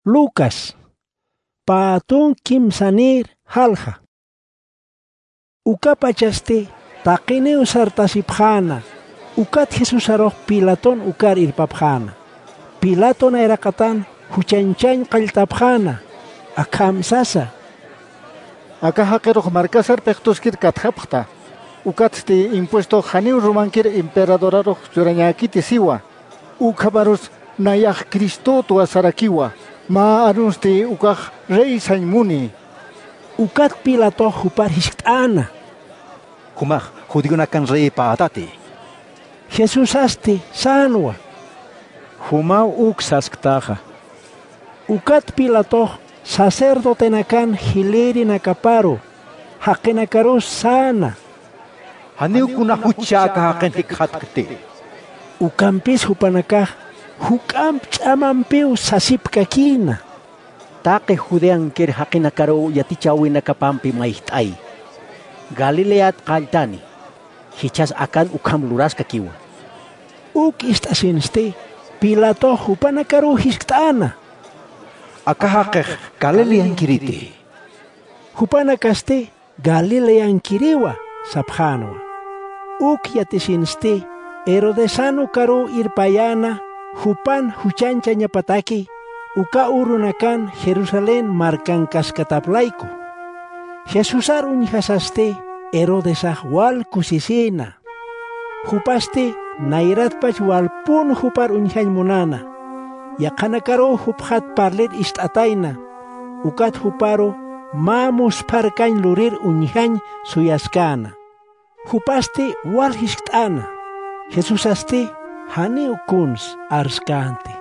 Lucas, patun kimsanir halja. Ukapachaste taqineu sartasipjana. Ukat Jesus aroh Pilaton ukar irpapjana. Pilaton erakatan huchanchan qaltapjana. Akamsasa. Akahakeroh markasar pektoskir katjapta. Ukatste impuesto janiu romankir emperadoraro llorañakiti siwa. Ukabarus nayak Cristo tu asarakiwa. Ma anuste ukaj rey saimuni. Ukat Pilato hupar hisktana. Humaj judiunakan rey paatati. Jesus asti sanwa. Humau uksasktaka. Ukat Pilato sacerdote nakan hileri nakaparo. Hakenakaros sana. Haniu kuna huchaka haken hikhatkti. Ukampis hupanakah hukam chamampiu sasipkakina. Take judean ker hakinakaro yatichawi nakapampi maihtai. Galileat kaltani. Hichas akan ukam luras kakiwa. Uk istasinste Pilato hupanakaro hisktana. Akahakeh Galilean kiriti. Hupanakaste Galilean kiriwa saphanwa. Uk yatisinste Herodesano karo irpayana hupan huchancha nyapataki uka urunakan Jerusalén markan kaskataplaiko. Jesusar unhasaste Herodesah wal kusisina. Hupaste nairatpach wal pun hupar unhanmunana. Yakana karo huphat parlet istataina. Ukat huparo mamus parkan lurir unhan suyaskana. Hupaste wal hisktana. Jesus asti hani ukuns arskante.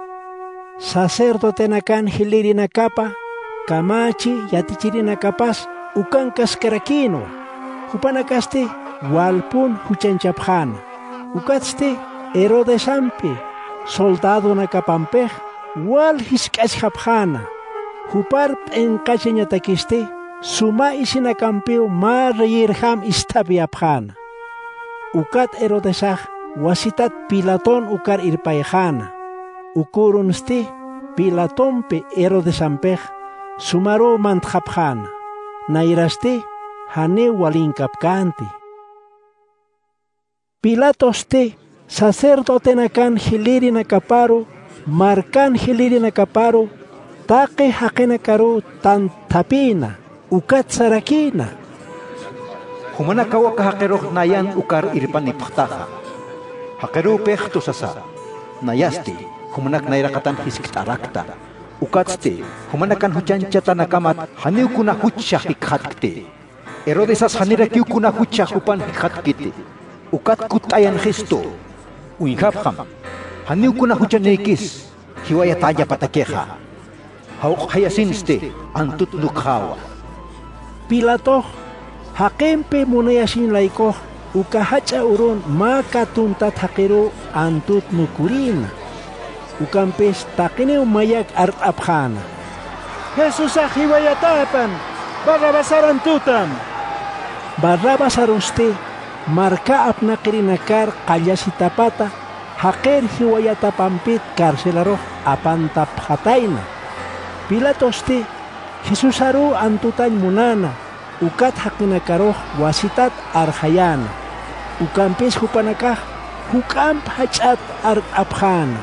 Sacerdote nakan hiliri nakapa, kamachi yatichiri nakapas ukan kaskarakino. Hupanakaste walpun huchanchapjana. Ukatste Herodesampe, soldado nakapampej, wal hiskashapjana. Hupar enkacheñatakiste, suma isinakampeo ma reyirham istabiapjana. Ukat Herodesah wasitat Pilaton ukar irpayjana. Ukurunste Pilatonpe Herodesampej sumaro mantjapjana. Nairaste hane walinkapkante. Pilatoste sacerdote nakan hiliri nakaparo, markan hiliri nakaparo, take hakenakaro tan tapina, ukat sarakina. Humanakawa kahakeroh nayan ukar irpanipaktaha. Hakeru pehto sasa. Nayasti, humanak nairakatan hiskitarakta. Ukatste, humanakan huchanchata nakamat haniu kuna hucha hikhatkte. Herodesas hanirakiu kuna hucha hupan hikhatkite. Ukat kutayan gesto. Uinhapham. Haniu kuna huchanekis. Hiwaya taya patakeha. Hauk hayasinste antut nukhawa. Pilato Hakempe munayasin laiko ukahacha urun makatuntat hakero antut nukurina. Ukampes takine mayak art abhana. Jesus ahiwayatapan. Barrabasar antutam. Barrabasar uste marka apnakirinakar qayasitapata haker hiwayatapampit karcelaro apantapjataina. Pilatoste Jesus aru antutan munana. Ukat hakinakaroh wasitat arhayana. Ukampis hupanakah hukamp hachat abhana.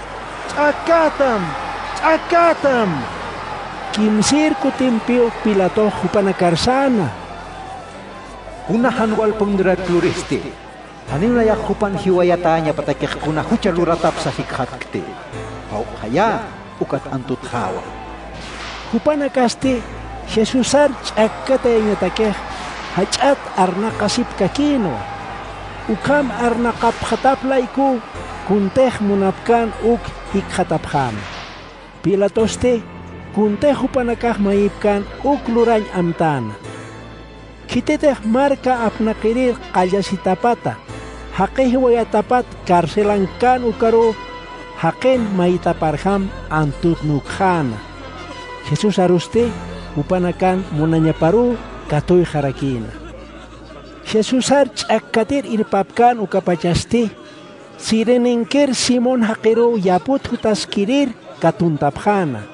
Akatam. Kimsir kutimpio Pilato hupanakarsana. Kuna hanwal pemderat kluriste. Hanin layak hupan hiwayatanya patakeh kuna hucha luratap sa hikhatkte. Hau haya ukat antut hawa. Hupanakaste Jesusar chakate ñatakeh hachat arnaqasip kakino. Ukam arnaqap khataplayku kunteh munapkan uk hikhataphan. Pilatoste kunteh hupanakah maipkan uk lurany amtana. Kiteteh marka apnakirir qayasitapata. Haqeh wayatapat karselankan ukaro haqen maitaparham antut nukhana. Jesus aruste upanakan munanyaparu katoy harakina. Jesusar chakatir irpapkan ukapachaste sirenenker Simon hakero yaput hutaskirir katuntapjana.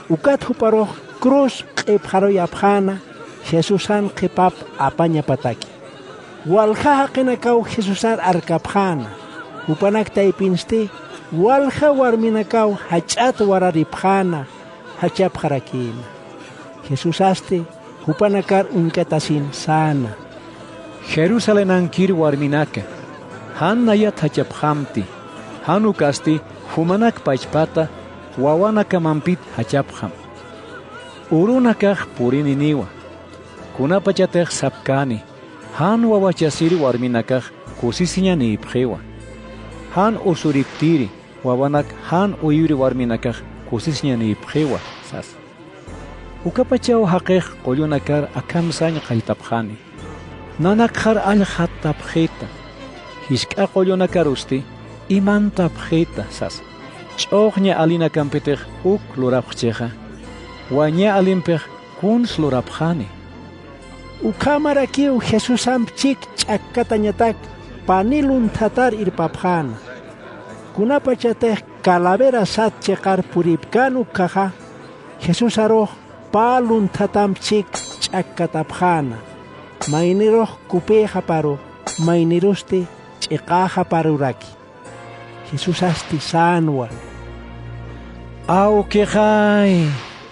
Ukat huparoj cruz q'ipjaro yapjana Jesusan qipap apaña pataki. Walja qinakaw Jesusan arkapjana. Upanak taipinsti walja warminakaw hach'at wararipjana hachapjarakina. Jesusaste upanakar unkatasin sana. Jerusalén ankir warminaka. Han nayat hachapjamti. Han ukasti humanak pachpata wawanaka mampit hachapjam. Urunakaj purininiwa. Kunapachatej sapkani. Han wawachasiri warminakaj kusisiñani ipjewa. Han usuriptiri wawanak han uyuri warminakaj kusisiñani ipjewa sas. Ukapachaw haqej qollunakar akamsañ qaltapjani. Nanakjar alhatapjeta. Hisk'a qollunakarusti imantapjeta sas. Ch'oqña alina kampitej uk lurapjeja. Waña alimpej kun slurapjani. Ukamarakiw Jesusam chik ch'akkatañatak panilun tatar irpapjana. Kunapachatej calavera sat cheqar puripkanu kaja. Jesus aroj palun tatam chik ch'akkatapjana. Mainiroj kupeja paro, mainirusti ch'iqaja paruraki. Jesus asti sanwa. Au quejay.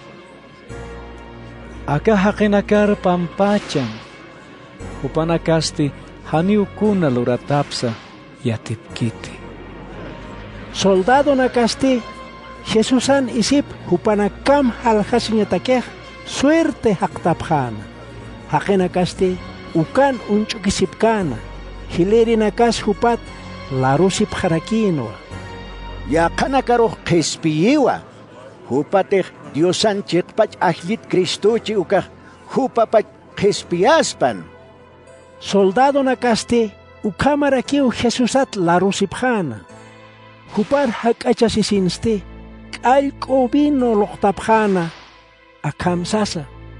Acá haqinakar pampachan. Upanakasti haniukuna luratapsa yatipkiti. Soldado nakasti Jesusan isip upanakam halhasiñatakej suerte haqtapjana. Haqinakasti ukan unchukisipkana. Hilirinakas hupat larusip jarakinwa. Yaqanakaroj qespiyiwa. Hupatej Diosan chikpach ahlit Kristuchi ukaj hupapach qespiyaspan. Soldado nakasti ukamarakiw Jesusat larusipjana. Hupar hak'achasisinsti k'allk'u vino loqtapjana akamsasa.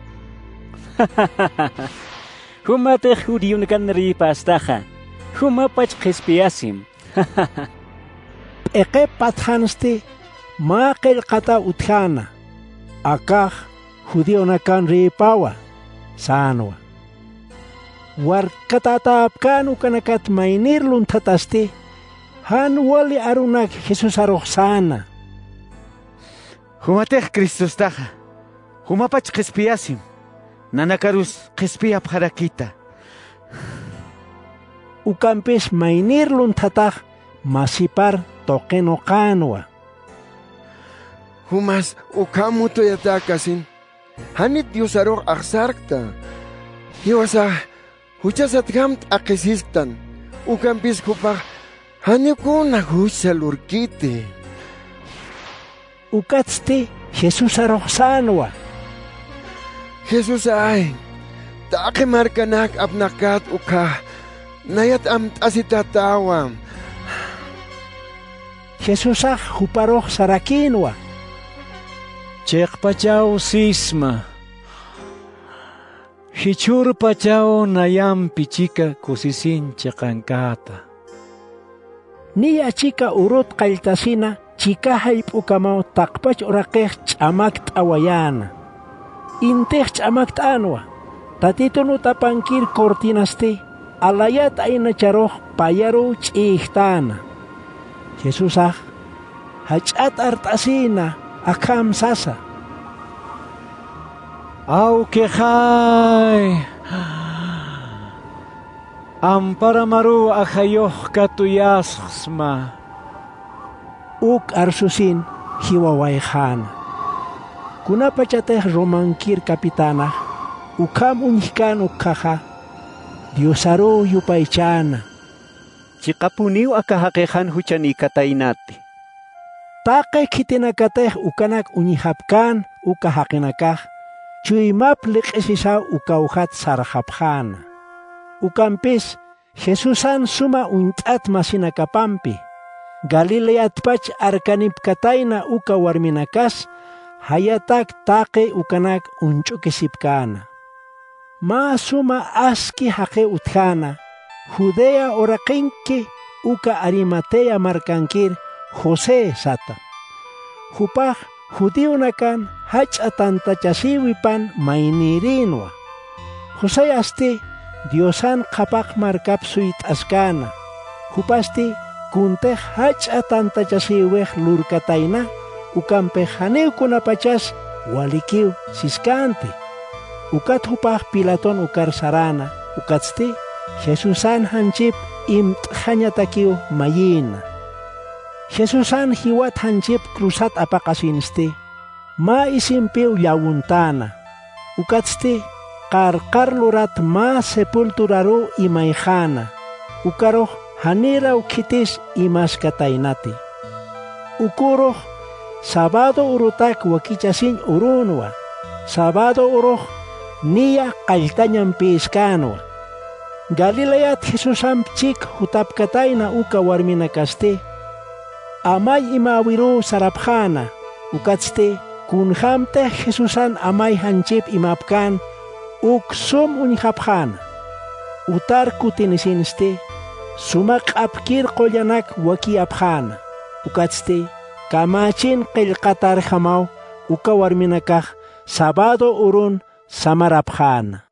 Humatej judiyunakan ripastaja. Humapach qespiyasim. P'eqe patjansti maqil qata utjana. Akaj judionakan ripawa sanwa. Warkatatapkan ukanakat mainirlun tatasti han wali arunak Jesus aroj sana. Humatej Kristustaja. Humapach qespiyasim. Nanakarus qespiyap harakita. Ukampis mainirlun tataj masipar toqeno qanwa. Humas ukamuto yatakasin. Hanit Dios aroj aksarkta. Hiwasa huchasat gamt akisistan. Ukampis kupaj hanikuna huchal urkite. Ukatsti Jesus aroj sanwa. Jesus ay. Take markanak apnakat uka. Nayat amt asitatawan. Jesusaj huparoj sarakinwa. Chekpachaw sisma. Hichurpachaw nayam pichika kusisin chekankata. Niya chika urut qaltasina chika hayp'ukamaw taqpach uraqej ch'amak t'awayana. Intej ch'amak t'anwa. Tatitunu tapankir cortinasti alayat aynacharoj payaru ch'ihtana. Jesusaj hach'at art'asina akam sasa. Au quejay. Amparamaru ajayoh katuyasma. Uk arsusin hiwawayjana. Kunapachatej romankir kapitana. Ukam unjkan ukkaja. Diosaru yupaychana. Chikapuniw akahakejan huchani katainati. Take kitinakatej ukanak uñihapkan ukahakinakaj. Chuymap liq'isisa ukawjat sarjapjana. Ukampis Jesusan suma unt'at masinakapampi. Galileatpach arkanipkatayna uka warminakas hayatak take ukanak unch'ukisipkana. Ma suma aski haqe utjana. Judea oraqinki uka Arimatea markankir José sata. Hupaj judío nakan hach atantachasiwipan mainirinwa. José asti Diosan kapak markapsuit askana. Hupasti kunteh hach atantachasiweh lurkataina ukampeh haneu kunapachas walikiw siskante. Ukat hupah Pilaton ukar sarana ukatsti Jesusan hanchip imtkhanyatakiw mayina. Jesusan hiwat hanchip krusat apakasinsti ma isimpiw yawuntana. Ukatsti karkar lurat ma sepulturaru imayjana. Ukaroh haniraw kitis imaskatainati. Ukuroh sabado urutak wakichasin urunwa. Sabado uroh niya kaltanyang piskanwa. Galileat Jesusam chik hutapkatay na uka warminakaste. Amay imawiru sarapjana. Ukatste kunhamte Jesusan amay hanchip imapkan uksum unihapjana. Utar kutinisinste sumak apkir kolyanak waki apjana. Ukatste kamachin qilqatar hamaw uka warminakaj sabado urun samarapjana.